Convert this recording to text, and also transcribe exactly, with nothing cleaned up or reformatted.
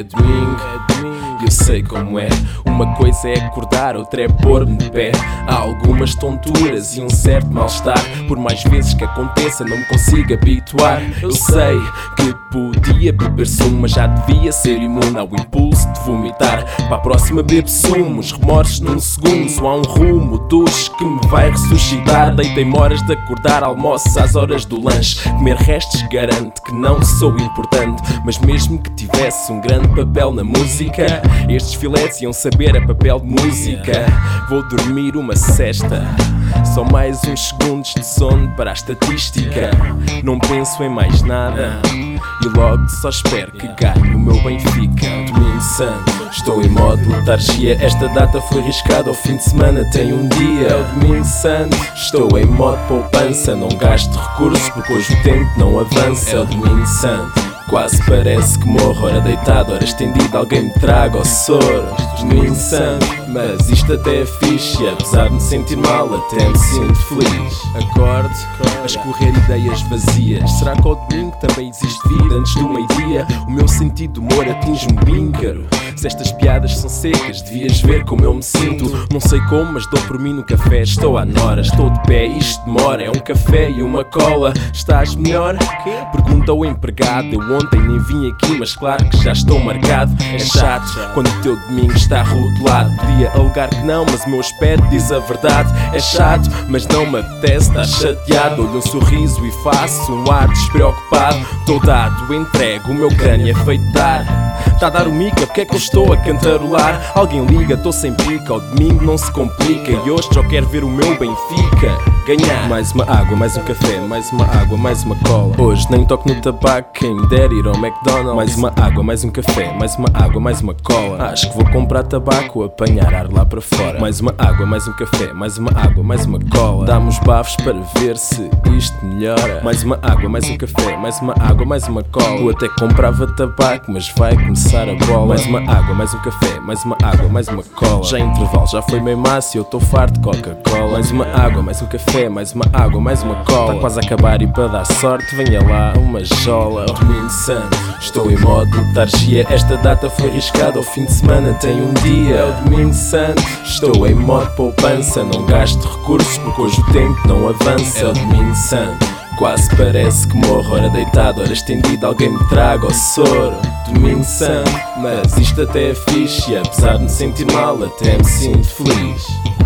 domingo, eu sei como é. Uma coisa é acordar, outra é pôr-me de pé. Há algumas tonturas e um certo mal-estar. Por mais vezes que aconteça não me consigo habituar. Eu sei que podia beber sumo, mas já devia ser imune ao impulso de vomitar. Para a próxima bebo sumo, os remorsos num segundo. Só há um rumo, duche que me vai ressuscitar. Deitei-me horas de acordar, almoços às horas do lanche. Comer restos garante que não sou importante, mas mesmo que tivesse um grande papel na música, estes filetes iam saber a papel de música. Vou dormir uma cesta, só mais uns segundos de sono para a estatística. Não penso em mais nada e logo só espero que ganhe o meu Benfica. Domingo santo, estou em modo letargia. Esta data foi arriscada, ao fim de semana tem um dia. É o domingo santo, estou em modo poupança. Não gasto recursos porque hoje o tempo não avança. É o domingo santo, quase parece que morro. Ora deitado, ora estendido, alguém me traga o soro. Domingo santo, mas isto até é fixe. Apesar de me sentir mal, até me sinto feliz. Acordo a escorrer ideias vazias. Será que ao domingo também existe vida antes do meio-dia? O meu sentido de humor atinge um píncaro. Se estas piadas são secas, devias ver como eu me sinto. Não sei como, mas dou por mim no café. Estou à nora, estou de pé, isto demora. É um café e uma cola. Estás melhor? Pergunta o empregado. Eu ontem nem vim aqui, mas claro que já estou marcado. É chato quando o teu domingo está rotulado. Podia alegar que não, mas o meu aspecto diz a verdade. É chato, mas não me apetece estar chateado. Olho um sorriso e faço um ar despreocupado. Estou dado, entrego, o meu crânio é feito de dar. Está a dar o mica, porque é que eu estou a cantarolar? Alguém liga, estou sem pica, ao domingo não se complica. E hoje só quero ver o meu Benfica ganhar. Mais uma água, mais um café, mais uma água, mais uma cola. Hoje nem toco no tabaco, quem me der ir ao McDonald's. Mais uma água, mais um café, mais uma água, mais uma cola. Acho que vou comprar tabaco, apanhar ar lá para fora. Mais uma água, mais um café, mais uma água, mais uma cola. Dá-me os bafos para ver se isto melhora. Mais uma água, mais um café, mais uma água, mais uma cola. Eu até comprava tabaco, mas vai começar a bola. Mais uma água, mais um café, mais uma água, mais uma cola. Já intervalo, já foi meio massa e eu estou farto de Coca-Cola. Mais uma água, mais um café, mais uma água, mais uma cola. Está quase a acabar e para dar sorte venha lá uma jola. Domingo santo, estou em modo letargia. Esta data foi arriscada, ao fim de semana tem um dia. É o domingo santo, estou em modo poupança. Não gasto recursos porque hoje o tempo não avança. É o domingo santo, quase parece que morro. Ora deitado, ora estendido, alguém me traga o soro. Domingo santo, mas isto até é fixe. Apesar de me sentir mal, até me sinto feliz.